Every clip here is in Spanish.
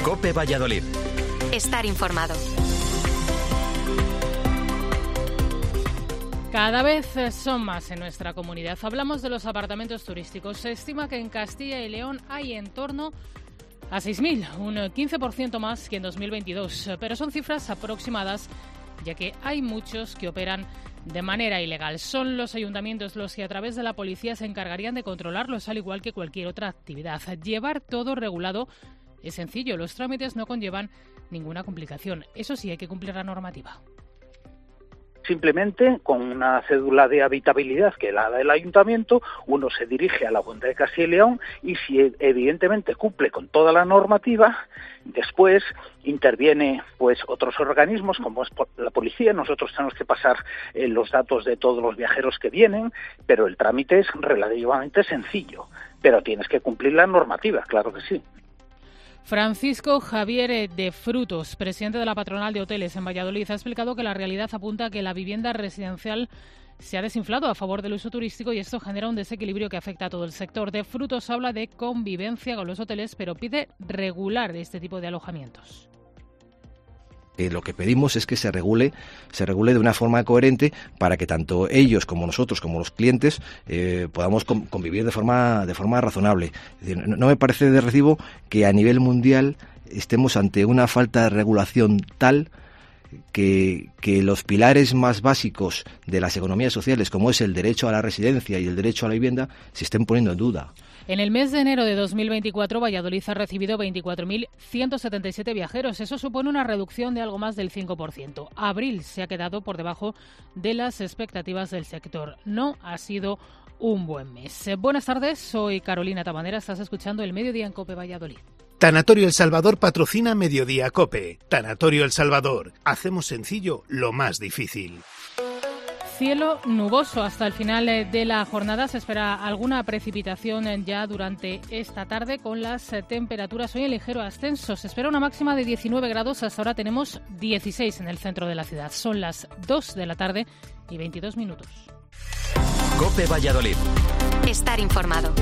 COPE Valladolid. Estar informado. Cada vez son más en nuestra comunidad. Hablamos de los apartamentos turísticos. Se estima que en Castilla y León hay en torno a 6.000, un 15% más que en 2022. Pero son cifras aproximadas, ya que hay muchos que operan de manera ilegal. Son los ayuntamientos los que a través de la policía se encargarían de controlarlos, al igual que cualquier otra actividad. Llevar todo regulado es sencillo. Los trámites no conllevan ninguna complicación. Eso sí, hay que cumplir la normativa. Simplemente con una cédula de habitabilidad que la da el ayuntamiento, uno se dirige a la Junta de Castilla y León y si evidentemente cumple con toda la normativa, después interviene pues otros organismos como es la policía. Nosotros tenemos que pasar los datos de todos los viajeros que vienen, pero el trámite es relativamente sencillo, pero tienes que cumplir la normativa, claro que sí. Francisco Javier de Frutos, presidente de la Patronal de Hoteles en Valladolid, ha explicado que la realidad apunta a que la vivienda residencial se ha desinflado a favor del uso turístico y esto genera un desequilibrio que afecta a todo el sector. De Frutos habla de convivencia con los hoteles, pero pide regular este tipo de alojamientos. Lo que pedimos es que se regule de una forma coherente para que tanto ellos como nosotros, como los clientes, podamos convivir de forma razonable. Es decir, no me parece de recibo que a nivel mundial estemos ante una falta de regulación tal que los pilares más básicos de las economías sociales, como es el derecho a la residencia y el derecho a la vivienda, se estén poniendo en duda. En el mes de enero de 2024, Valladolid ha recibido 24.177 viajeros. Eso supone una reducción de algo más del 5%. Abril se ha quedado por debajo de las expectativas del sector. No ha sido un buen mes. Buenas tardes, soy Carolina Tabanera. Estás escuchando El Mediodía en COPE Valladolid. Tanatorio El Salvador patrocina Mediodía COPE. Tanatorio El Salvador. Hacemos sencillo lo más difícil. Cielo nuboso hasta el final de la jornada. Se espera alguna precipitación ya durante esta tarde con las temperaturas hoy en ligero ascenso. Se espera una máxima de 19 grados. Hasta ahora tenemos 16 en el centro de la ciudad. Son las 2 de la tarde y 22 minutos. COPE Valladolid. Estar informado.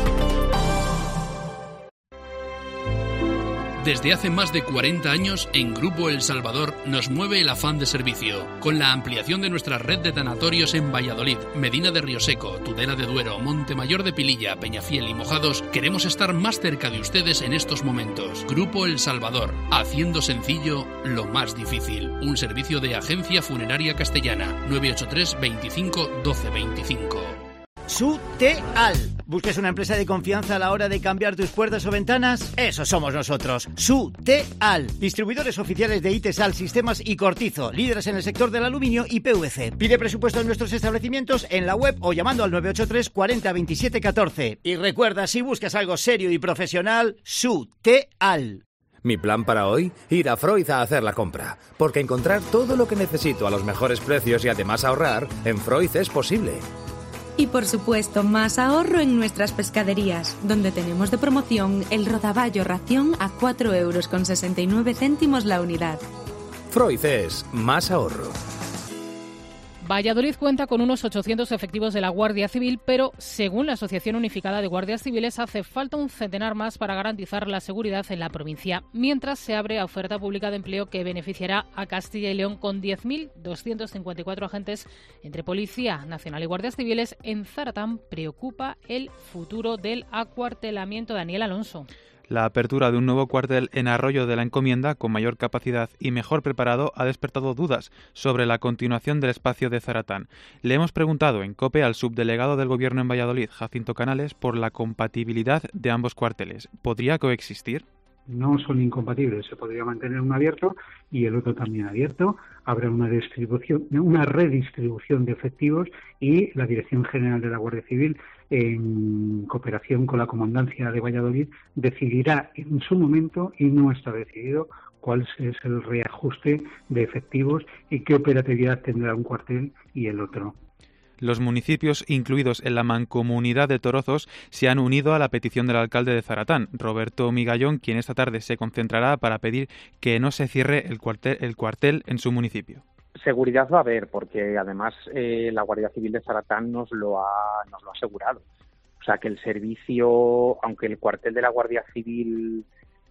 Desde hace más de 40 años, en Grupo El Salvador nos mueve el afán de servicio. Con la ampliación de nuestra red de tanatorios en Valladolid, Medina de Rioseco, Tudela de Duero, Montemayor de Pililla, Peñafiel y Mojados, queremos estar más cerca de ustedes en estos momentos. Grupo El Salvador, haciendo sencillo lo más difícil. Un servicio de Agencia Funeraria Castellana, 983 25 12 25. Suteal. ¿Buscas una empresa de confianza a la hora de cambiar tus puertas o ventanas? Eso somos nosotros. Suteal. Distribuidores oficiales de Itesal, Sistemas y Cortizo. Líderes en el sector del aluminio y PVC. Pide presupuesto en nuestros establecimientos en la web o llamando al 983 40 27 14. Y recuerda, si buscas algo serio y profesional, Suteal. Mi plan para hoy, ir a Freud a hacer la compra. Porque encontrar todo lo que necesito a los mejores precios y además ahorrar, en Freud es posible. Y por supuesto, más ahorro en nuestras pescaderías, donde tenemos de promoción el rodaballo ración a 4,69 € la unidad. Freud es más ahorro. Valladolid cuenta con unos 800 efectivos de la Guardia Civil, pero según la Asociación Unificada de Guardias Civiles hace falta un centenar más para garantizar la seguridad en la provincia, mientras se abre a oferta pública de empleo que beneficiará a Castilla y León con 10.254 agentes entre Policía Nacional y Guardias Civiles. En Zaratán preocupa el futuro del acuartelamiento. Daniel Alonso. La apertura de un nuevo cuartel en Arroyo de la Encomienda, con mayor capacidad y mejor preparado, ha despertado dudas sobre la continuación del espacio de Zaratán. Le hemos preguntado en COPE al subdelegado del Gobierno en Valladolid, Jacinto Canales, por la compatibilidad de ambos cuarteles. ¿Podría coexistir? No son incompatibles, se podría mantener uno abierto y el otro también abierto. Habrá una redistribución de efectivos y la Dirección General de la Guardia Civil, en cooperación con la Comandancia de Valladolid, decidirá en su momento, y no está decidido, cuál es el reajuste de efectivos y qué operatividad tendrá un cuartel y el otro. Los municipios incluidos en la mancomunidad de Torozos se han unido a la petición del alcalde de Zaratán, Roberto Migallón, quien esta tarde se concentrará para pedir que no se cierre el cuartel en su municipio. Seguridad va a haber, porque además la Guardia Civil de Zaratán nos lo ha asegurado. O sea que el servicio, aunque el cuartel de la Guardia Civil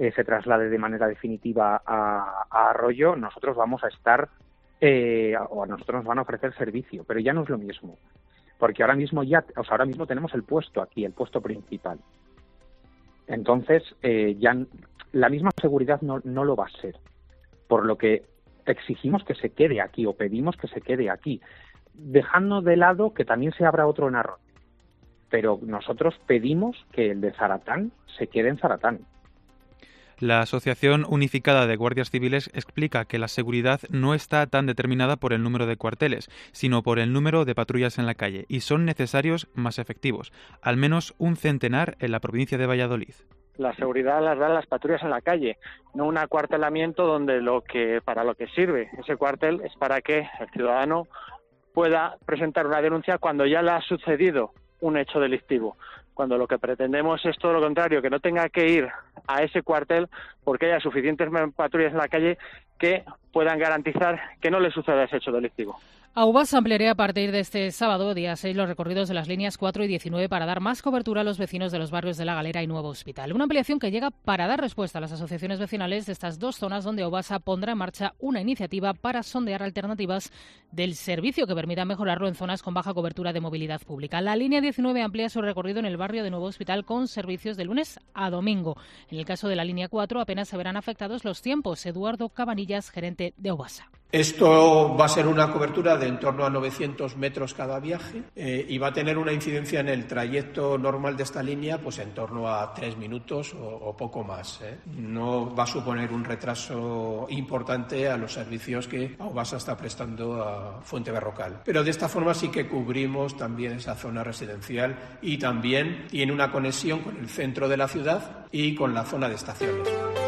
se traslade de manera definitiva a Arroyo, nosotros vamos a estar, o a nosotros nos van a ofrecer servicio, pero ya no es lo mismo, porque ahora mismo tenemos el puesto aquí, el puesto principal. Entonces, ya la misma seguridad no lo va a ser, por lo que exigimos que se quede aquí, o pedimos que se quede aquí, dejando de lado que también se abra otro en Arroyo. Pero nosotros pedimos que el de Zaratán se quede en Zaratán. La Asociación Unificada de Guardias Civiles explica que la seguridad no está tan determinada por el número de cuarteles, sino por el número de patrullas en la calle, y son necesarios más efectivos, al menos un centenar en la provincia de Valladolid. La seguridad las dan las patrullas en la calle, no un acuartelamiento donde para lo que sirve ese cuartel es para que el ciudadano pueda presentar una denuncia cuando ya le ha sucedido un hecho delictivo. Cuando lo que pretendemos es todo lo contrario, que no tenga que ir a ese cuartel porque haya suficientes patrullas en la calle que puedan garantizar que no le suceda ese hecho delictivo. Aubasa ampliará a partir de este sábado, día 6, los recorridos de las líneas 4 y 19 para dar más cobertura a los vecinos de los barrios de La Galera y Nuevo Hospital. Una ampliación que llega para dar respuesta a las asociaciones vecinales de estas dos zonas, donde Aubasa pondrá en marcha una iniciativa para sondear alternativas del servicio que permitan mejorarlo en zonas con baja cobertura de movilidad pública. La línea 19 amplía su recorrido en el barrio de Nuevo Hospital con servicios de lunes a domingo. En el caso de la línea 4 apenas se verán afectados los tiempos. Eduardo Cabanillas, gerente de Aubasa. Esto va a ser una cobertura de en torno a 900 metros cada viaje y va a tener una incidencia en el trayecto normal de esta línea pues en torno a 3 minutos o poco más. No va a suponer un retraso importante a los servicios que Aubasa está prestando a Fuente Berrocal. Pero de esta forma sí que cubrimos también esa zona residencial y también tiene una conexión con el centro de la ciudad y con la zona de estaciones.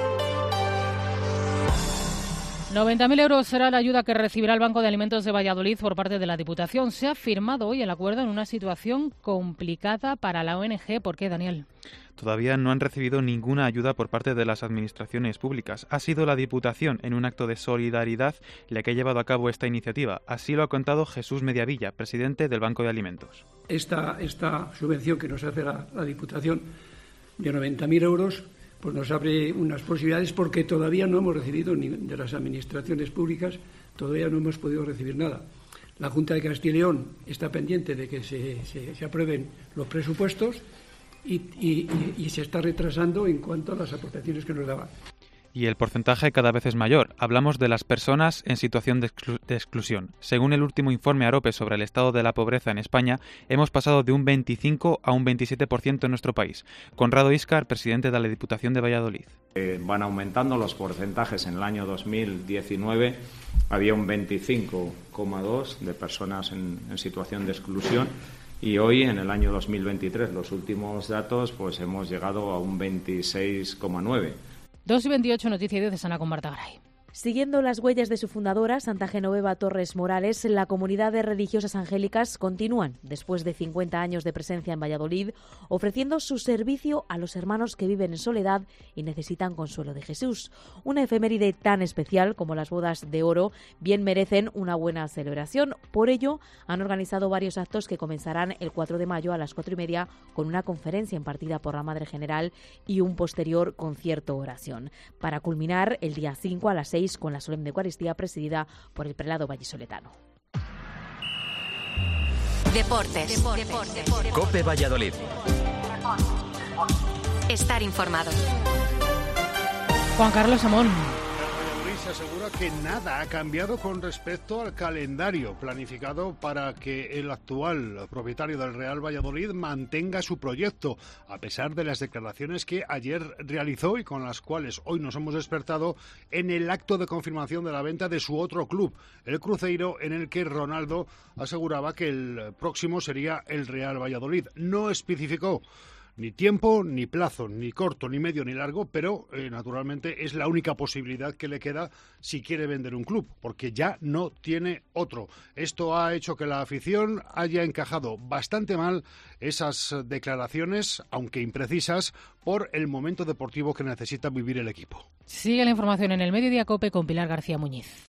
90.000 euros será la ayuda que recibirá el Banco de Alimentos de Valladolid por parte de la Diputación. Se ha firmado hoy el acuerdo en una situación complicada para la ONG. ¿Por qué, Daniel? Todavía no han recibido ninguna ayuda por parte de las administraciones públicas. Ha sido la Diputación, en un acto de solidaridad, la que ha llevado a cabo esta iniciativa. Así lo ha contado Jesús Mediavilla, presidente del Banco de Alimentos. Esta subvención que nos hace la Diputación de 90.000 euros pues nos abre unas posibilidades, porque todavía no hemos recibido, ni de las administraciones públicas, todavía no hemos podido recibir nada. La Junta de Castilla y León está pendiente de que se aprueben los presupuestos y se está retrasando en cuanto a las aportaciones que nos daban. Y el porcentaje cada vez es mayor. Hablamos de las personas en situación de exclusión. Según el último informe AROPE sobre el estado de la pobreza en España, hemos pasado de un 25 a un 27% en nuestro país. Conrado Íscar, presidente de la Diputación de Valladolid. Van aumentando los porcentajes. En el año 2019 había un 25,2% de personas en situación de exclusión. Y hoy, en el año 2023, los últimos datos, pues hemos llegado a un 26,9%. 2:28, noticia de Sana con Marta Garay. Siguiendo las huellas de su fundadora, Santa Genoveva Torres Morales, la comunidad de religiosas angélicas continúan, después de 50 años de presencia en Valladolid, ofreciendo su servicio a los hermanos que viven en soledad y necesitan consuelo de Jesús. Una efeméride tan especial como las bodas de oro bien merecen una buena celebración. Por ello, han organizado varios actos que comenzarán el 4 de mayo a las 4:30 con una conferencia impartida por la Madre General y un posterior concierto oración, para culminar el día 5 a las 6 con la solemne Eucaristía presidida por el prelado vallisoletano. Deportes. COPE Valladolid. Estar informado. Juan Carlos Amón. Se asegura que nada ha cambiado con respecto al calendario planificado para que el actual propietario del Real Valladolid mantenga su proyecto, a pesar de las declaraciones que ayer realizó y con las cuales hoy nos hemos despertado en el acto de confirmación de la venta de su otro club, el Cruzeiro, en el que Ronaldo aseguraba que el próximo sería el Real Valladolid. No especificó ni tiempo, ni plazo, ni corto, ni medio, ni largo, pero naturalmente es la única posibilidad que le queda si quiere vender un club, porque ya no tiene otro. Esto ha hecho que la afición haya encajado bastante mal esas declaraciones, aunque imprecisas, por el momento deportivo que necesita vivir el equipo. Sigue la información en el Mediodía COPE con Pilar García Muñiz.